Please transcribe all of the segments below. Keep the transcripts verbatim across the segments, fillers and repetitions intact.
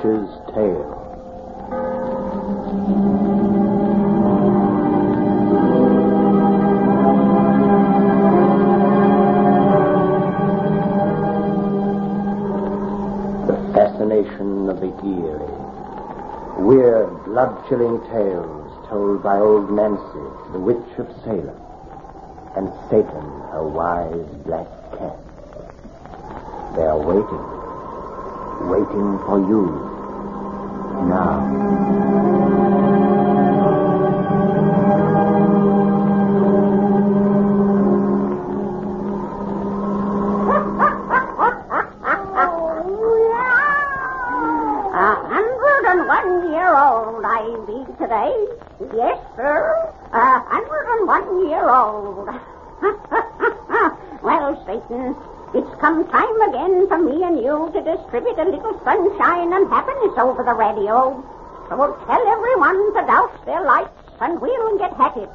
Witch's Tale. The fascination of the eerie. Weird, blood-chilling tales told by old Nancy, the Witch of Salem, and Satan, her wise black cat. They are waiting, waiting for you now. Today? Yes, sir. A hundred and one year old. Well, Satan, it's come time again for me and you to distribute a little sunshine and happiness over the radio. So we'll tell everyone to douse their lights and we'll get at it.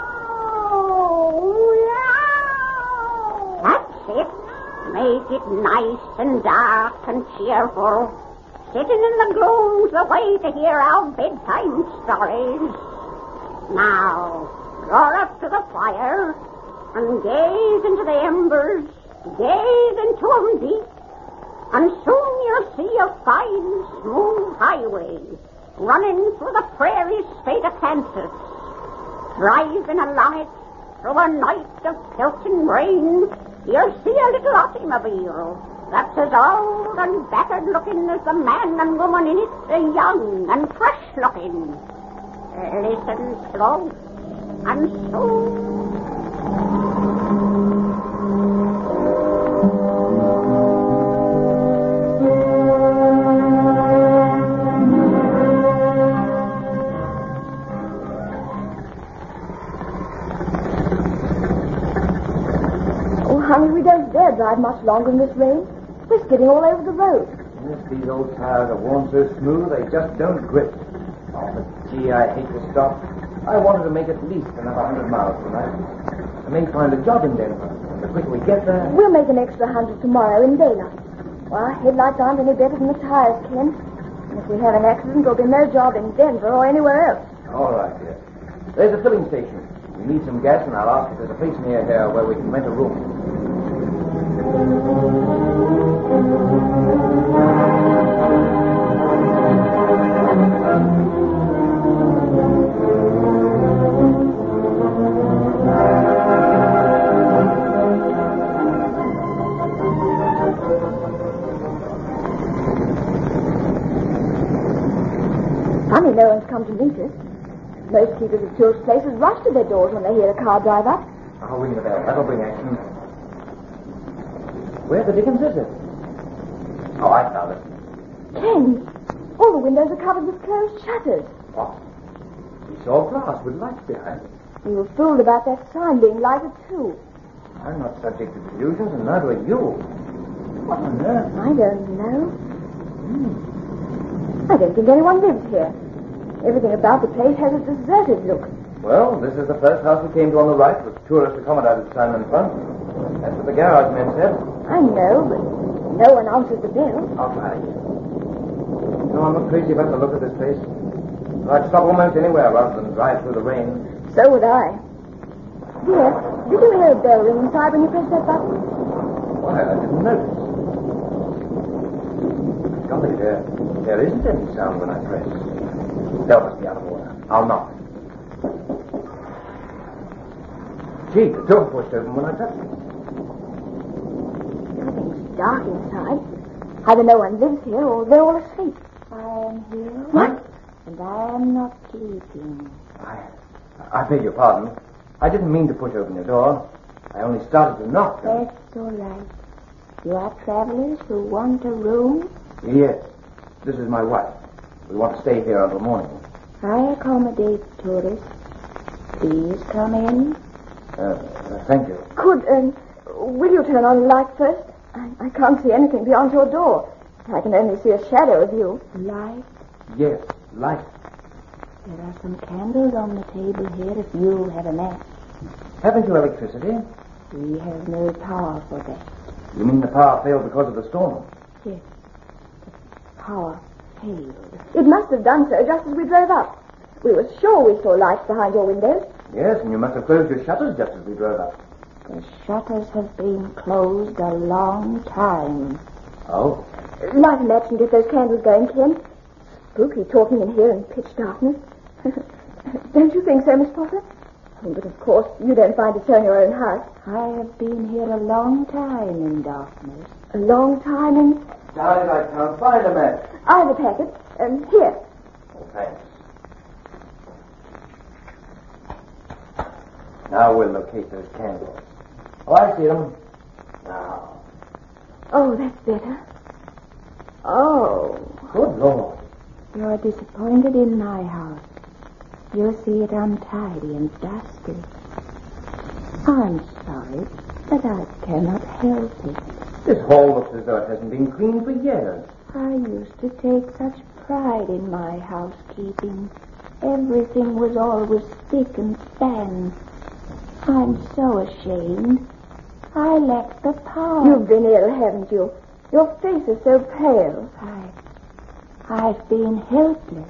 That's it. Make it nice and dark and cheerful. Sitting in the gloom's the way to hear our bedtime stories. Now, draw up to the fire and gaze into the embers, gaze into 'em deep, and soon you'll see a fine, smooth highway running through the prairie state of Kansas. Driving along it through a night of pelting rain, you'll see a little automobile that's as old and battered-looking as the man and woman in it are young and fresh-looking. Listen slow, and soon... Oh, honey, we don't dare drive much longer in this rain. We're skidding all over the road. Yes, these old tires are worn so smooth they just don't grip. Oh, but gee, I hate to stop. I wanted to make at least another hundred miles tonight. I may find a job in Denver. And the quicker we get there... We'll make an extra hundred tomorrow in daylight. Well, our headlights aren't any better than the tires, Ken. And if we have an accident, there'll be no job in Denver or anywhere else. All right, dear. There's a filling station. We need some gas, and I'll ask if there's a place near here where we can rent a room. Funny no one's come to meet us. Most keepers of tourist places rush to their doors when they hear a car drive up. I'll ring the bell. That'll bring action. Where the dickens is it? Oh, I found it. Ken, all the windows are covered with closed shutters. What? It's all glass with lights behind it. We were fooled about that sign being lighted too. I'm not subject to delusions, and neither are you. What on earth? I don't know. Hmm. I don't think anyone lives here. Everything about the place has a deserted look. Well, this is the first house we came to on the right with tourist accommodated sign in front. That's what the garage man said. I know, but no one answers the bell. I'll try. No, I'm not crazy about the look of this place. I'd stop almost anywhere rather than drive through the rain. So would I. Dear, did you hear a bell ring inside when you pressed that button? Why, I didn't notice. Golly, there, there isn't any sound when I press. Bell must be out of order. I'll knock. Gee, the door pushed open when I touched it. Everything's dark inside. Either no one lives here or they're all asleep. I am here. What? And I am not sleeping. I, I beg your pardon. I didn't mean to push open your door. I only started to knock. That's all right. You are travelers who want a room? Yes. This is my wife. We want to stay here until morning. I accommodate tourists. Please come in. Uh, uh, thank you. Could, um, will you turn on the light first? I, I can't see anything beyond your door. I can only see a shadow of you. Light? Yes, light. There are some candles on the table here if you have a match. Haven't you electricity? We have no power for that. You mean the power failed because of the storm? Yes. The power failed. It must have done so just as we drove up. We were sure we saw lights behind your windows. Yes, and you must have closed your shutters just as we drove up. The shutters have been closed a long time. Oh? Light a match and get those candles going, Ken. Spooky talking in here in pitch darkness. Don't you think so, Miss Potter? Oh, but of course, you don't find it so in your own house. I have been here a long time in darkness. A long time in... Darling, I can't find a match. I have a packet. Um, here. Oh, thanks. Now we'll locate those candles. Oh, I see them. Now. Oh, that's better. Oh. Good Lord. You're disappointed in my house. You see it untidy and dusty. I'm sorry, but I cannot help it. This hall looks as though it hasn't been cleaned for years. I used to take such pride in my housekeeping. Everything was always spick and span. I'm so ashamed. I lack the power. You've been ill, haven't you? Your face is so pale. I, I've been helpless.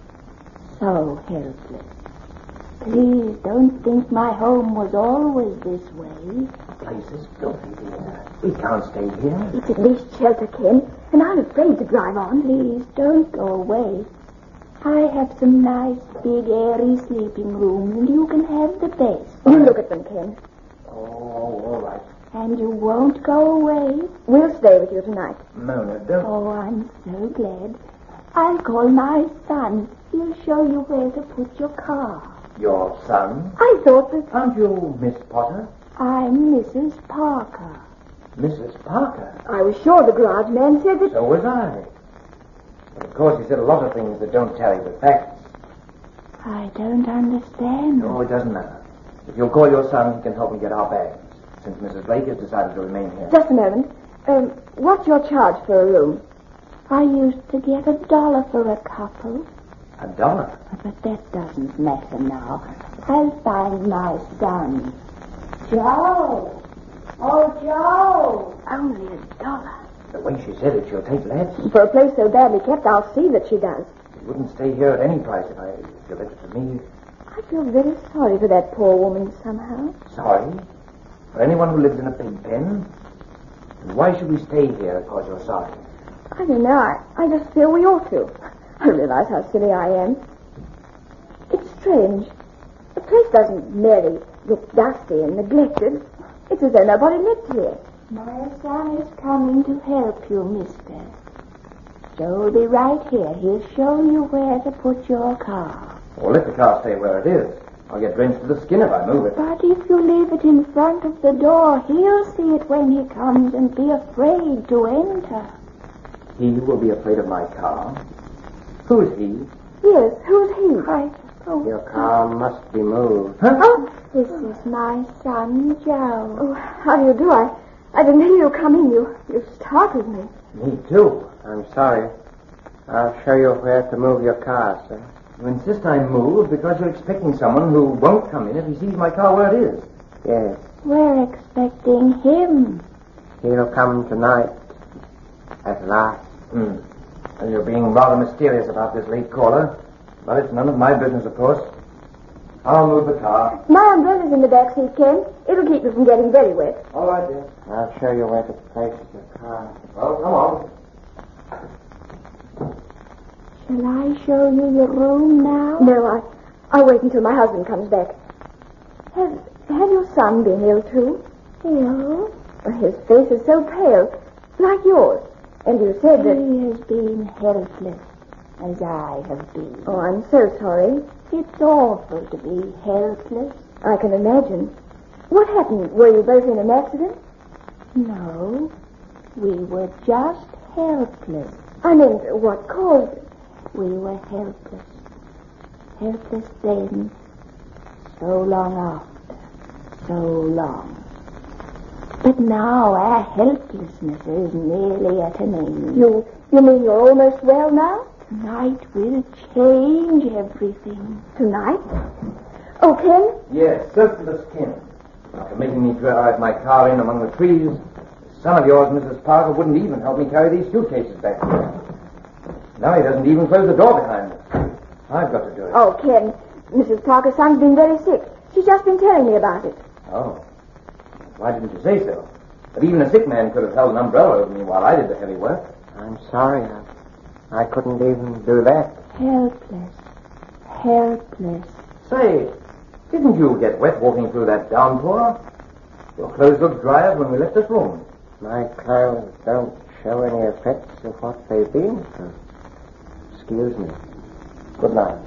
So helpless. Please don't think my home was always this way. The place is filthy, dear. We can't stay here. It's at least shelter, Ken, and I'm afraid to drive on. Please don't go away. I have some nice, big, airy sleeping rooms, and you can have the best. You look at them, Ken. Oh, all right. And you won't go away? We'll stay with you tonight. Mona, don't... Oh, I'm so glad. I'll call my son. He'll show you where to put your car. Your son? I thought that... Aren't you Miss Potter? I'm Missus Parker. Missus Parker? I was sure the garage man said that... So was I. But of course he said a lot of things that don't tally with facts. I don't understand. No, it doesn't matter. If you'll call your son, he can help me get our bags, since Missus Blake has decided to remain here. Just a moment. Um, what's your charge for a room? I used to get a dollar for a couple. A dollar? But that doesn't matter now. I'll find my son. Joe! Oh, Joe! Only a dollar. The way she said it, she'll take less. For a place so badly kept, I'll see that she does. She wouldn't stay here at any price if I if you left it to me. I feel very sorry for that poor woman somehow. Sorry? For anyone who lives in a pig pen? And why should we stay here because you're sorry? I don't know. I, I just feel we ought to. I realize how silly I am. It's strange. The place doesn't merely look dusty and neglected. It's as though nobody lived here. My son is coming to help you, mister. Joe will be right here. He'll show you where to put your car. Well, let the car stay where it is. I'll get drenched to the skin if I move it. But if you leave it in front of the door, he'll see it when he comes and be afraid to enter. He will be afraid of my car? Who is he? Yes, who's he? I suppose. Your car must be moved. Huh? Oh, This is my son, Joe. oh, how do you do? I, I didn't hear you come in. You, you startled me. Me too. I'm sorry. I'll show you where to move your car, sir. You insist I move because you're expecting someone who won't come in if he sees my car where it is. Yes. We're expecting him. He'll come tonight. At last. Hmm. Well, you're being rather mysterious about this late caller. But it's none of my business, of course. I'll move the car. My umbrella's in the back seat, Ken. It'll keep you from getting very wet. All right, dear. I'll show you where to place your car. Well, come on. Shall I show you your room now? No, I, I'll wait until my husband comes back. Has, has your son been ill, too? Ill? Well, his face is so pale, like yours. And you said that... He has been helpless, as I have been. Oh, I'm so sorry. It's awful to be helpless. I can imagine. What happened? Were you both in an accident? No, we were just helpless. I meant, what caused it? We were helpless. Helpless then, so long after, so long. But now our helplessness is nearly at an end. You, you mean you're almost well now? Tonight will change everything. Tonight? Oh, Ken? Yes, soaked to the skin. After making me drive my car in among the trees, the son of yours, Missus Parker, wouldn't even help me carry these suitcases back here. Now he doesn't even close the door behind us. I've got to do it. Oh, Ken, Missus Parker's son's been very sick. She's just been telling me about it. Oh. Why didn't you say so? But even a sick man could have held an umbrella over me while I did the heavy work. I'm sorry. I, I couldn't even do that. Helpless. Helpless. Say, didn't you get wet walking through that downpour? Your clothes looked dry as when we left this room. My clothes don't show any effects of what they've been through. Excuse me. Good night.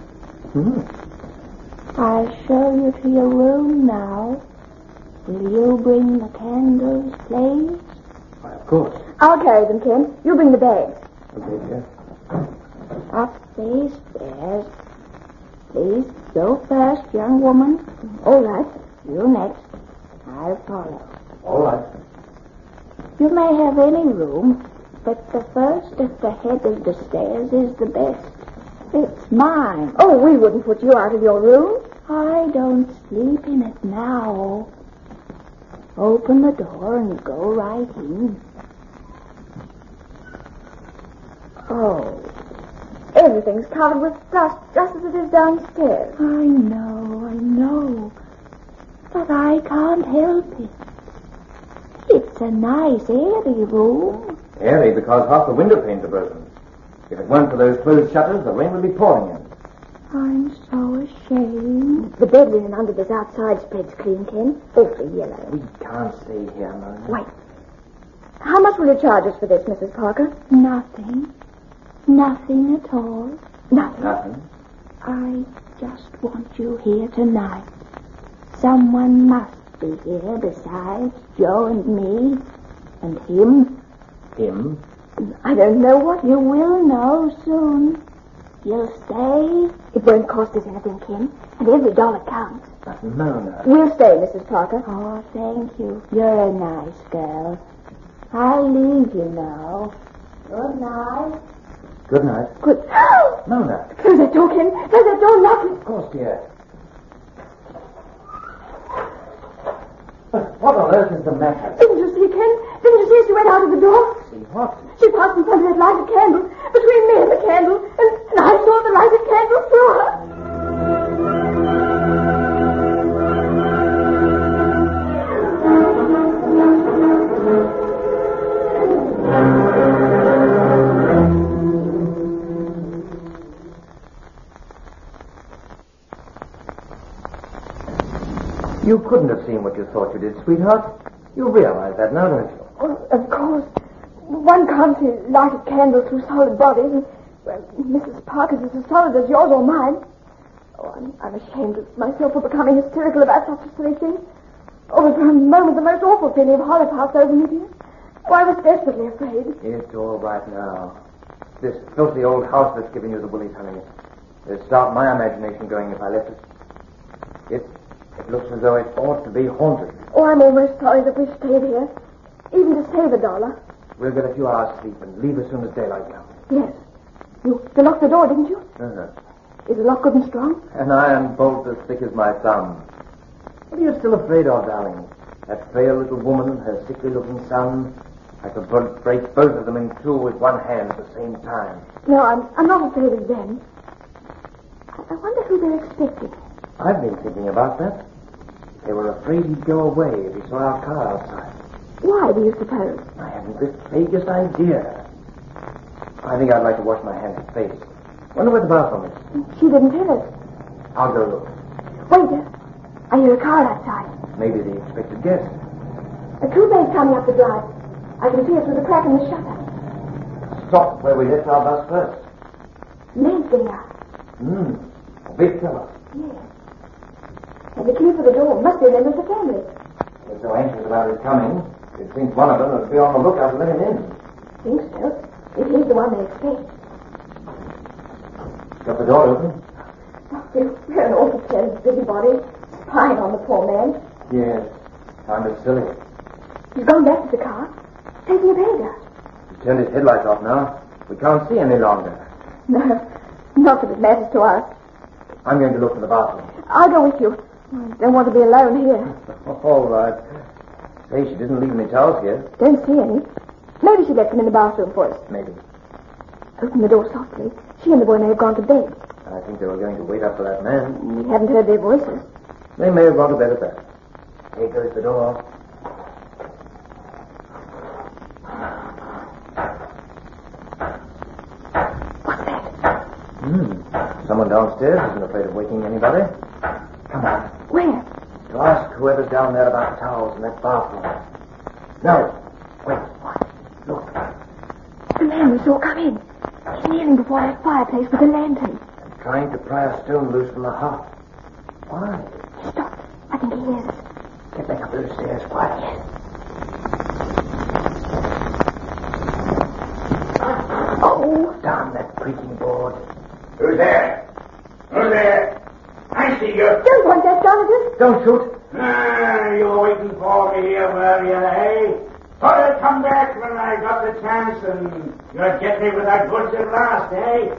Hmm. I'll show you to your room now. Will you bring the candles, please? Why, of course. I'll carry them, Ken. You bring the bags. Okay, dear. Up these stairs. Please go first, young woman. All right. You next. I'll follow. All right. You may have any room, but the first at the head of the stairs is the best. It's mine. Oh, we wouldn't put you out of your room. I don't sleep in it now. Open the door and go right in. Oh, everything's covered with dust, just as it is downstairs. I know, I know. But I can't help it. It's a nice, airy room. Airy because half the window panes are broken. If it weren't for those closed shutters, the rain would be pouring in. I'm so ashamed. The bed linen under this outside spread's clean, Ken. Awfully yellow. We can't stay here, Mona. Wait. How much will you charge us for this, Missus Parker? Nothing. Nothing at all. Nothing. Nothing. I just want you here tonight. Someone must be here besides Joe and me and him. Him? I don't know what. You will know soon. You'll stay? It won't cost us anything, Ken, and every dollar counts. But Mona. We'll stay, Missus Parker. Oh, thank you. You're a nice girl. I'll leave you now. Good night. Good night. Good. Mona. Close that door, Ken. Close that door, lock it. Of course, dear. But what on earth is the matter? Didn't you see, Ken? Didn't you see as she went out of the door? See what? She passed in front of that lighted candle, between me and the candle, and, and I saw the lighted candle through her. You couldn't have seen what you thought you did, sweetheart. You realize that now, don't you? Oh, of course. One can't see lighted candles through solid bodies, and well, Missus Parker's is as solid as yours or mine. Oh, I'm, I'm ashamed of myself for becoming hysterical about such a silly thing. Oh, but for a moment the most awful feeling of horror passed over me, dear. Oh, I was desperately afraid. It's all right now. This filthy old house that's given you the willies, honey. It'd start my imagination going if I left it. It, it looks as though it ought to be haunted. Oh, I'm almost sorry that we stayed here, even to save a dollar. We'll get a few hours sleep and leave as soon as daylight comes. Yes. You, you locked the door, didn't you? Uh-huh. Is the lock good and strong? An iron bolt as thick as my thumb. What are you still afraid of, darling? That frail little woman, her sickly-looking son. I could break both of them in two with one hand at the same time. No, I'm, I'm not afraid of them. I, I wonder who they're expecting. I've been thinking about that. They were afraid he'd go away if he saw our car outside. Why, do you suppose? I haven't the vaguest idea. I think I'd like to wash my hands and face. Wonder where the bathroom is. She didn't tell us. I'll go look. Wait, uh, I hear a car outside. Maybe the expected guest. A coupe's coming up the drive. I can see it through the crack in the shutter. Stop where we left our bus first. Men's getting out. Hmm. A big fellow. Yes. And the key for the door must be a member of the family. They're so anxious about his coming, you'd think one of them would be on the lookout to let him in. Think so. If he's the one they expect. Got the door open? You're, you're an awful careless busybody, spying on the poor man. Yes. Kind of silly. He's gone back to the car, taking a bag out. He's turned his headlights off now. We can't see any longer. No, not that it matters to us. I'm going to look for the bathroom. I'll go with you. I don't want to be alone here. All right. Say, she didn't leave any towels here. Don't see any. Maybe she left them in the bathroom for us. Maybe. Open the door softly. She and the boy may have gone to bed. I think they were going to wait up for that man. We haven't heard their voices. They may have gone to bed at that. Here goes the door. What's that? Hmm. Someone downstairs isn't afraid of waking anybody. Come on. Where? To ask whoever's down there about the towels in that bathroom. No. Wait. What? Look. The man we saw come in. He's kneeling before that fireplace with a lantern. And trying to pry a stone loose from the hearth. Why? Stop. I think he hears us. Get back up those stairs, quiet. Yes. Oh. Down that creaking board. Who's there? Who's there? I see you. Don't want that, Jonathan. Don't shoot. Ah, you were waiting for me here, were you, eh? Thought I'd come back when I got the chance and you'd get me with that goods at last, eh?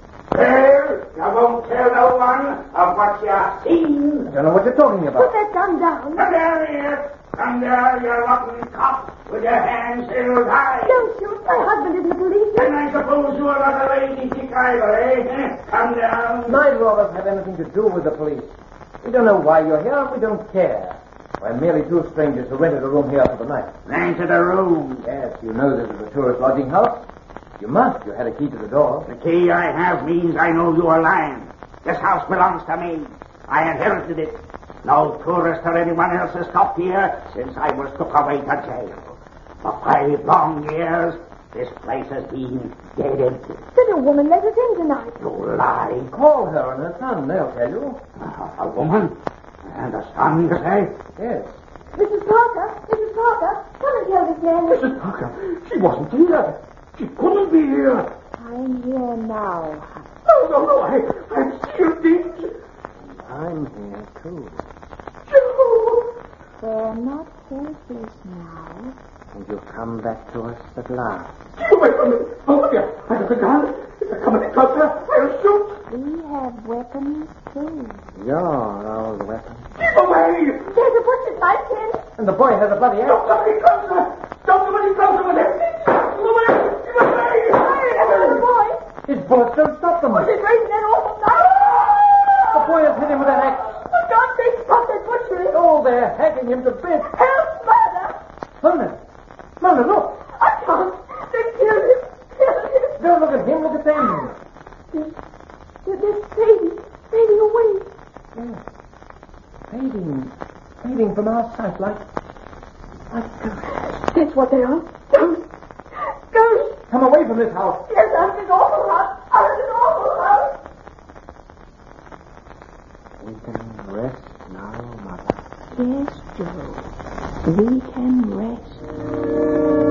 Well, I won't tell no one of what you've seen. I don't know what you're talking Put about. that gun down. Come there, here. Come there, you rotten cop, with your hands held high. Don't shoot. My husband isn't a And policeman. I suppose you are not a lady dick either, eh? Come down. Neither of us have anything to do with the police. We don't know why you're here, and we don't care. We're merely two strangers who rented a room here for the night. Into the room. Yes, you know this is a tourist lodging house. You must. You had a key to the door. The key I have means I know you are lying. This house belongs to me. I inherited it. No tourist or anyone else has stopped here since I was took away to jail. For five long years, this place has been dead empty. Then a woman let us in tonight. You lie. Call her and her son. They'll tell you. A, a woman? And a son, you say? Yes. Missus Parker, Missus Parker, come and tell this man. Missus Parker, she wasn't here. She couldn't be here. I'm here now. No, no, no, I, I'm still things. I'm here, too. Joe! They're not helpless now. And you've come back to us at last. Keep away from me. Both of you. I have a gun. If they come any closer, I'll shoot. We have weapons, too. Your old weapon. Keep away. There's a butcher's knife, Ken. And the boy has a bloody axe. Don't come any closer. Don't come any closer with him. Keep away. Keep away. There's the boy. His bullets don't stop them. He's raising that awful knife. The boy has hit him with an axe. For God's sake, stop that butchery. Oh, they're hacking him to bits. Help, mother. Mona. Mona, look. I can't. They've killed him. Killed him. Don't look at him. Look at them. They're, they're fading. Fading away. Yes. Fading. Fading from our sight like... like ghosts. That's what they are. Ghosts. Ghosts. Come away from this house. Yes, out of this awful house. Out of this awful house. We can rest now, Mother. Yes, Joe. We can rest.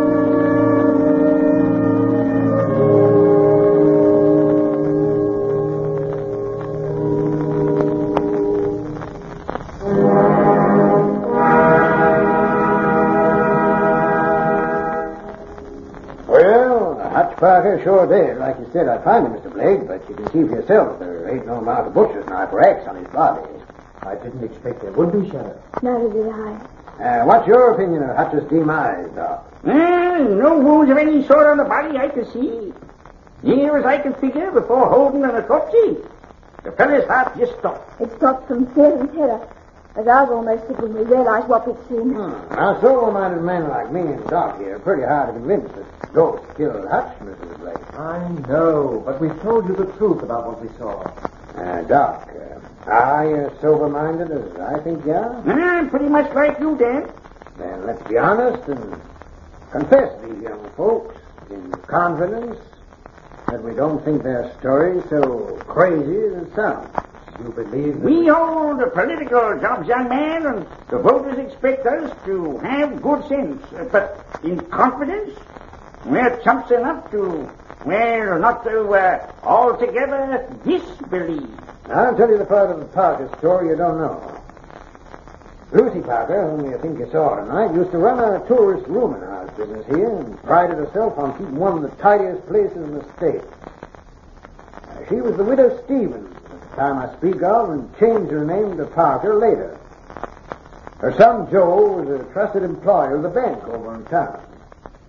Parker sure did. Like you said, I'd find him, Mister Blake, but you can see for yourself there ain't no mark of butcher's knife or axe on his body. I didn't expect there would be, Sheriff. Neither did I. Uh, what's your opinion of Hutch's demise, Doc? Well, no wounds of any sort on the body I can see. Near as I can figure before holding an autopsy. The fellow's heart just stopped. It stopped from fear and terror, as ours almost did when we realized what we'd seen. Hmm. Now, sober-minded men like me and Doc here are pretty hard to convince that ghosts killed Hutch, Mister Blake. I know, but we've told you the truth about what we saw. Uh, Doc, uh, are you sober-minded as I think you are? I'm pretty much like you, Dan. Then let's be honest and confess these young folks in confidence that we don't think their story so crazy as it sounds. You believe that... We hold the political jobs, young man, and the voters expect us to have good sense. Uh, But in confidence, we're chumps enough to, well, not to uh, altogether disbelieve. Now, I'll tell you the part of the Parker story you don't know. Lucy Parker, whom you think you saw tonight, used to run a tourist rooming house business here and prided herself on keeping one of the tidiest places in the state. Uh, she was the widow Stevens at the time I speak of and changed her name to Parker later. Her son Joe was a trusted employee of the bank over in town.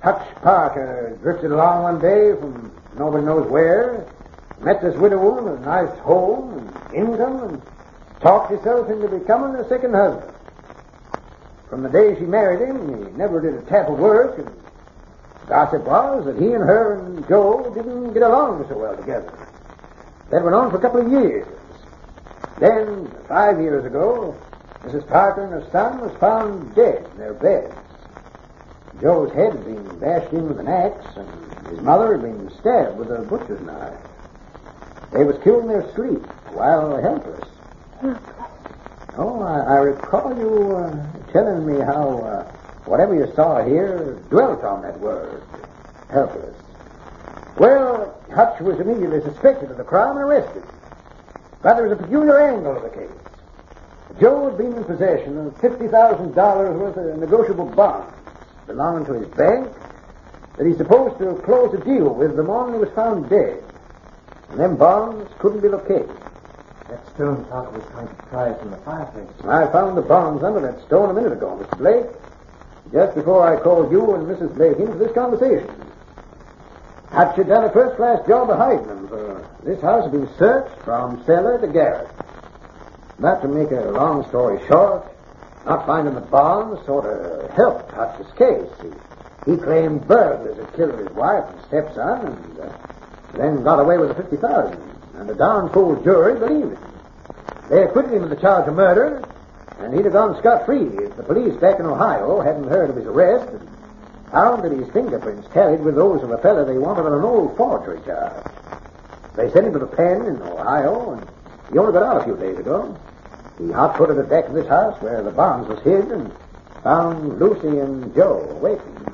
Hutch Parker drifted along one day from nobody knows where, met this widow woman with a nice home and income, and talked himself into becoming a second husband. From the day she married him, he never did a tap of work, and gossip was that he and her and Joe didn't get along so well together. That went on for a couple of years. Then, five years ago, Missus Parker and her son was found dead in their beds. Joe's head had been bashed in with an axe, and his mother had been stabbed with a butcher's knife. They was killed in their sleep while helpless. Helpless? Oh, I, I recall you uh, telling me how uh, whatever you saw here dwelt on that word, helpless. Well, Hutch was immediately suspected of the crime and arrested. But there was a peculiar angle of the case. Joe had been in possession of fifty thousand dollars worth of negotiable bonds belonging to his bank that he's supposed to close a deal with the morning he was found dead. And them bonds couldn't be located. That stone Parker was trying to pry from the fireplace. I found the bonds under that stone a minute ago, Mister Blake, just before I called you and Missus Blake into this conversation. Hutch had done a first-class job of hiding them, for this house had been searched from cellar to garret. But to make a long story short, not finding the bonds sort of helped Hutch's case. He, he claimed burglars had killed his wife and stepson, and uh, then got away with the fifty thousand. And the darn fool jury believed it. They acquitted him of the charge of murder, and he'd have gone scot-free if the police back in Ohio hadn't heard of his arrest and found that his fingerprints tallied with those of a fella they wanted on an old forgery charge. They sent him to the pen in Ohio, and he only got out a few days ago. He hot-footed it back to this house where the bonds was hid and found Lucy and Joe waiting.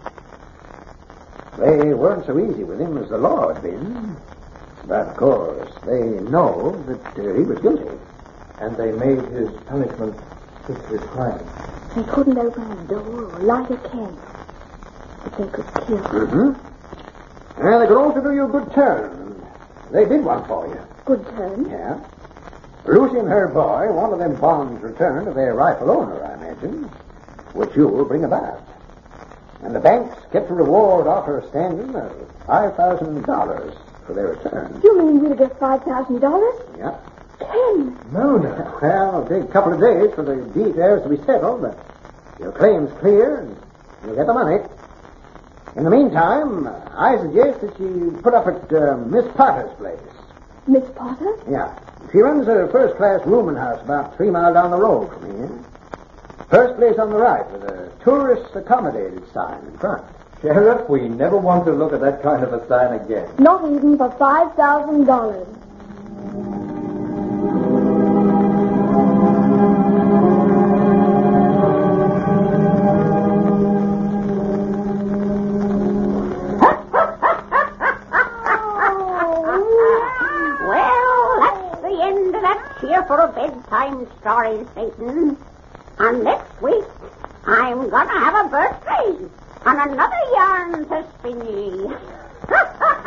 They weren't so easy with him as the law had been. But, of course, they know that uh, he was guilty. And they made his punishment fit his crime. They couldn't open a door or light a candle. But they could kill. Mm-hmm. And they could also do you a good turn. They did one for you. Good turn? Yeah. Lucy and her boy wanted them bonds returned to their rightful owner, I imagine, which you will bring about. And the banks kept a reward offer standing of five thousand dollars for their return. You mean we'll get five thousand dollars? Yeah. Ten. No, no. Well, it'll take a couple of days for the details to be settled, but your claim's clear, and you'll get the money. In the meantime, I suggest that you put up at uh, Miss Potter's place. Miss Potter? Yeah. She runs a first-class rooming house about three miles down the road from here. First place on the right with a tourist accommodated sign in front. Sheriff, we never want to look at that kind of a sign again. Not even for five thousand dollars. For a bedtime story, Satan. And next week, I'm gonna have a birthday and another yarn to spin ye.